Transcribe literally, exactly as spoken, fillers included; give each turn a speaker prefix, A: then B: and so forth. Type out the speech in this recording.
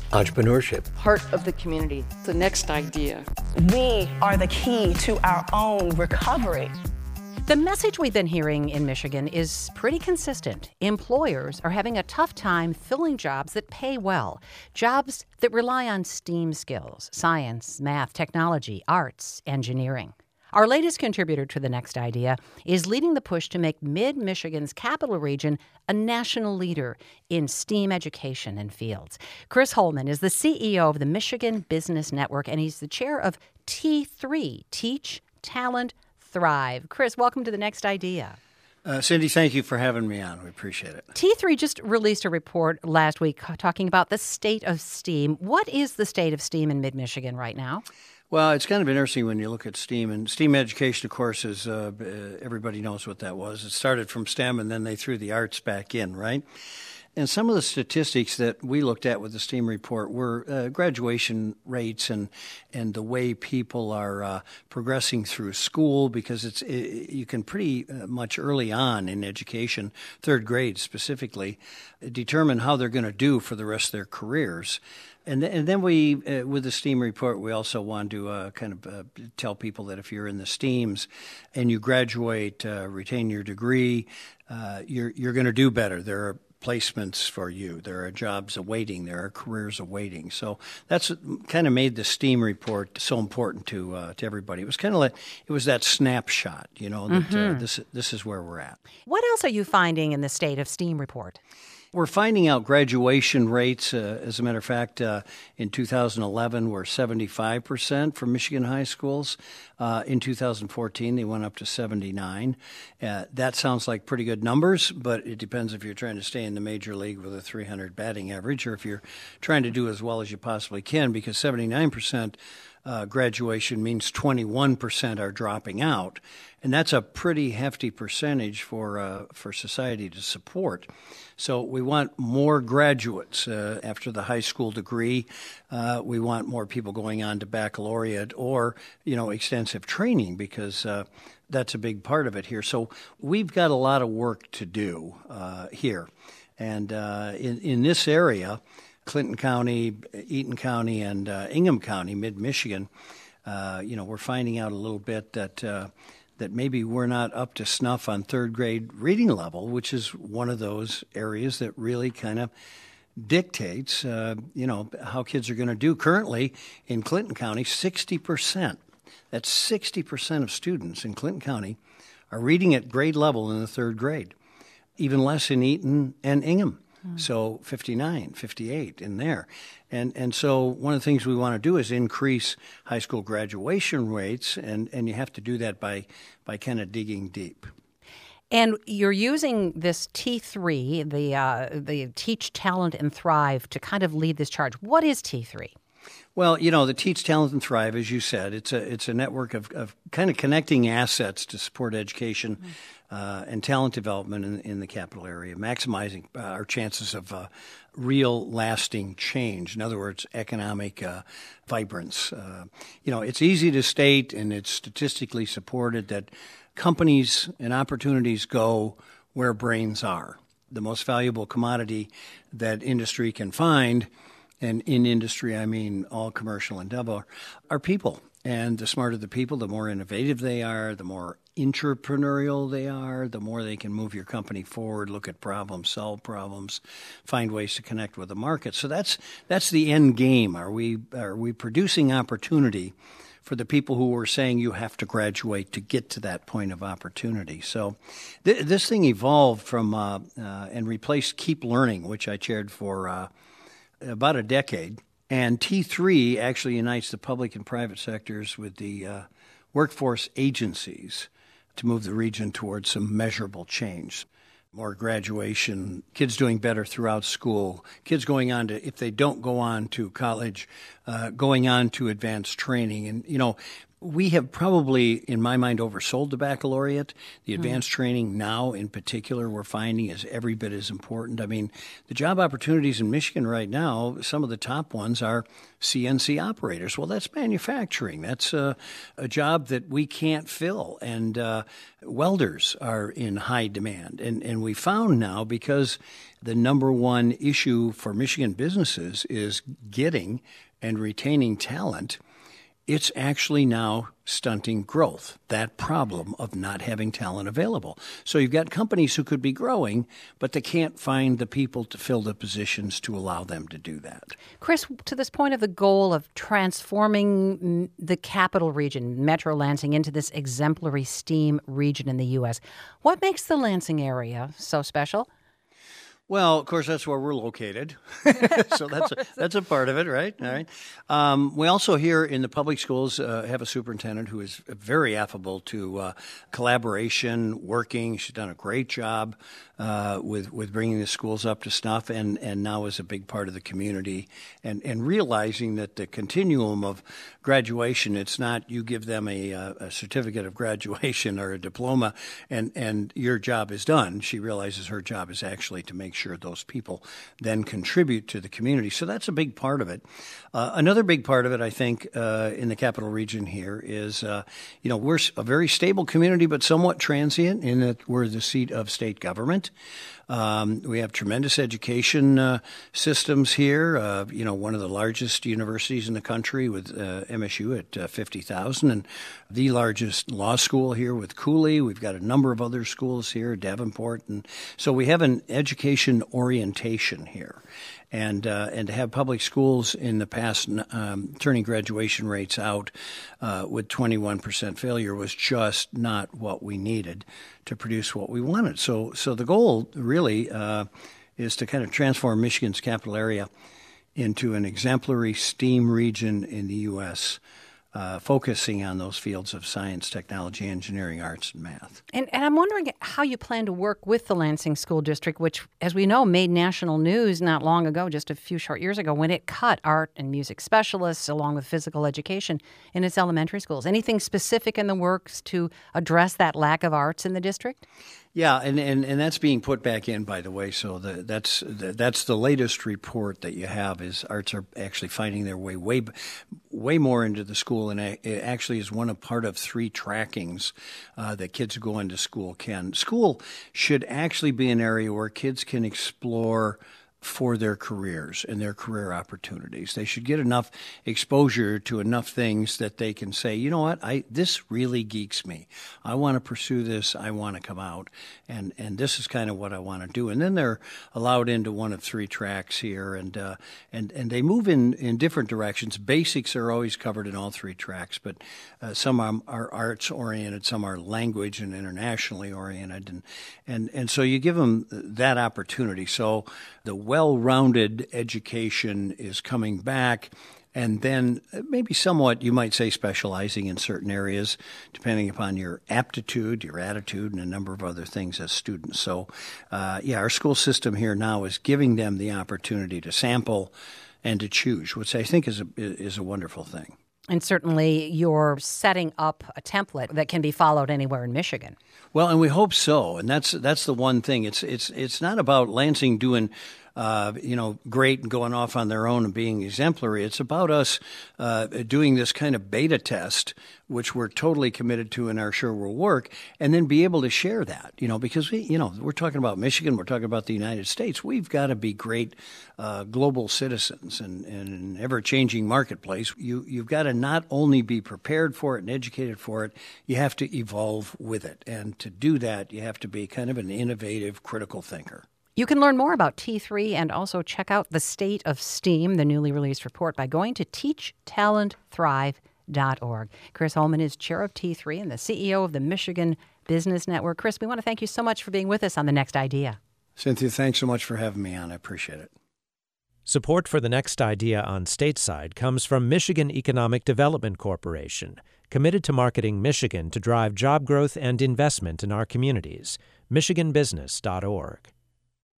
A: entrepreneurship,
B: part of the community, the next idea.
C: We are the key to our own recovery.
D: The message we've been hearing in Michigan is pretty consistent. Employers are having a tough time filling jobs that pay well, jobs that rely on STEAM skills, science, math, technology, arts, engineering. Our latest contributor to The Next Idea is leading the push to make Mid-Michigan's capital region a national leader in STEAM education and fields. Chris Holman is the C E O of the Michigan Business Network, and he's the chair of T three, Teach, Talent, Thrive. Chris, welcome to The Next Idea.
E: Uh, Cindy, thank you for having me on. We appreciate it.
D: T three just released a report last week talking about the state of STEAM. What is the state of STEAM in mid-Michigan right now?
E: Well, it's kind of interesting when you look at STEAM. And STEAM education, of course, is uh, everybody knows what that was. It started from STEM, and then they threw the arts back in, right? And some of the statistics that we looked at with the STEAM report were uh, graduation rates and and the way people are uh, progressing through school, because it's it, you can pretty uh, much early on in education, third grade specifically, determine how they're going to do for the rest of their careers. And, th- and then we, uh, with the STEAM report, we also want to uh, kind of uh, tell people that if you're in the STEAMs and you graduate, uh, retain your degree, uh, you're you're going to do better. There are placements for you. There are jobs awaiting. There are careers awaiting. So that's what kind of made the STEAM report so important to uh, to everybody. It was kind of like it was that snapshot, you know, that mm-hmm. uh, this this is where we're at.
D: What else are you finding in the State of STEAM report?
E: We're finding out graduation rates. Uh, as a matter of fact, uh, in two thousand eleven, were seventy-five percent for Michigan high schools. Uh, in two thousand fourteen, they went up to seventy-nine. Uh, that sounds like pretty good numbers, but it depends if you're trying to stay in the major league with a three hundred batting average or if you're trying to do as well as you possibly can, because seventy-nine percent uh, graduation means twenty-one percent are dropping out. And that's a pretty hefty percentage for uh, for society to support. So we want more graduates uh, after the high school degree. Uh, we want more people going on to baccalaureate or, you know, extensive training, because uh, that's a big part of it here. So we've got a lot of work to do uh, here. And uh, in, in this area, Clinton County, Eaton County, and uh, Ingham County, mid-Michigan, uh, you know, we're finding out a little bit that uh, that maybe we're not up to snuff on third grade reading level, which is one of those areas that really kind of dictates, uh, you know, how kids are going to do. Currently in Clinton County, sixty percent, that's sixty percent of students in Clinton County are reading at grade level in the third grade, even less in Eaton and Ingham. Mm. So fifty-nine, fifty-eight in there. And and so one of the things we want to do is increase high school graduation rates, and, and you have to do that by, by kind of digging deep.
D: And you're using this T three, the uh, the Teach, Talent, and Thrive, to kind of lead this charge. What is T three?
E: Well, you know, the Teach, Talent, and Thrive, as you said, it's a it's a network of, of kind of connecting assets to support education mm-hmm. uh, and talent development in, in the capital area, maximizing uh, our chances of uh, real lasting change. In other words, economic uh, vibrance. Uh, you know, it's easy to state, and it's statistically supported, that companies and opportunities go where brains are. The most valuable commodity that industry can find, and in industry I mean all commercial endeavor, are people. And the smarter the people, the more innovative they are, the more entrepreneurial they are, the more they can move your company forward, look at problems, solve problems, find ways to connect with the market. So that's that's the end game. Are we are we producing opportunity for the people who were saying you have to graduate to get to that point of opportunity? So th- this thing evolved from uh, uh, and replaced Keep Learning, which I chaired for uh, about a decade. And T three actually unites the public and private sectors with the uh, workforce agencies to move the region towards some measurable change. More graduation, kids doing better throughout school, kids going on to, if they don't go on to college, uh, going on to advanced training. And, you know, We have probably, in my mind, oversold the baccalaureate. The advanced mm. training now, in particular, we're finding is every bit as important. I mean, the job opportunities in Michigan right now, some of the top ones are C N C operators. Well, that's manufacturing. That's a, a job that we can't fill. And uh, welders are in high demand. And, and we found now, because the number one issue for Michigan businesses is getting and retaining talent, it's actually now stunting growth, that problem of not having talent available. So you've got companies who could be growing, but they can't find the people to fill the positions to allow them to do that.
D: Chris, to this point of the goal of transforming the capital region, Metro Lansing, into this exemplary STEAM region in the U S, what makes the Lansing area so special?
E: Well, of course, that's where we're located. So that's a, that's a part of it, right? All right. Um, we also here in the public schools uh, have a superintendent who is very affable to uh, collaboration, working. She's done a great job uh, with with bringing the schools up to snuff, and, and now is a big part of the community. And, and realizing that the continuum of graduation, it's not you give them a, a certificate of graduation or a diploma, and, and your job is done. She realizes her job is actually to make sure those people then contribute to the community. So that's a big part of it. Uh, another big part of it, I think, uh, in the capital region here is, uh, you know, we're a very stable community, but somewhat transient in that we're the seat of state government. Um, we have tremendous education uh, systems here. Uh, you know, one of the largest universities in the country with uh, M S U at uh, fifty thousand, and the largest law school here with Cooley. We've got a number of other schools here, Davenport, and so we have an education orientation here. And uh, and to have public schools in the past um, turning graduation rates out uh, with twenty-one percent failure was just not what we needed to produce what we wanted. So so the goal really uh, is to kind of transform Michigan's capital area into an exemplary STEAM region in the U S, Uh, focusing on those fields of science, technology, engineering, arts, and math.
D: And, and I'm wondering how you plan to work with the Lansing School District, which, as we know, made national news not long ago, just a few short years ago, when it cut art and music specialists along with physical education in its elementary schools. Anything specific in the works to address that lack of arts in the district?
E: Yeah, and, and, and that's being put back in, by the way. So the, that's the, that's the latest report that you have is arts are actually finding their way way way more into the school, and it actually is one of part of three trackings uh, that kids who go into school can. School should actually be an area where kids can explore for their careers and their career opportunities. They should get enough exposure to enough things that they can say, you know what, I this really geeks me. I want to pursue this. I want to come out, and, and this is kind of what I want to do. And then they're allowed into one of three tracks here, and uh, and and they move in, in different directions. Basics are always covered in all three tracks, but uh, some are, are arts-oriented, some are language and internationally oriented, and, and, and so you give them that opportunity. So the well-rounded education is coming back, and then maybe somewhat, you might say, specializing in certain areas, depending upon your aptitude, your attitude, and a number of other things as students. So, uh, yeah, our school system here now is giving them the opportunity to sample and to choose, which I think is a, is a wonderful thing.
D: And certainly you're setting up a template that can be followed anywhere in Michigan.
E: Well, and we hope so. And that's that's the one thing. It's it's it's not about Lansing doing Uh, you know, great and going off on their own and being exemplary. It's about us uh, doing this kind of beta test, which we're totally committed to and are sure will work, and then be able to share that, you know, because we, you know, we're talking about Michigan, we're talking about the United States. We've got to be great uh, global citizens, and in an ever-changing marketplace, you, you've got to not only be prepared for it and educated for it, you have to evolve with it. And to do that, you have to be kind of an innovative, critical thinker.
D: You can learn more about T three and also check out the State of STEAM, the newly released report, by going to teach talent thrive dot org. Chris Holman is chair of T three and the C E O of the Michigan Business Network. Chris, we want to thank you so much for being with us on The Next Idea.
E: Cynthia, thanks so much for having me on. I appreciate it.
A: Support for The Next Idea on Stateside comes from Michigan Economic Development Corporation, committed to marketing Michigan to drive job growth and investment in our communities. michigan business dot org.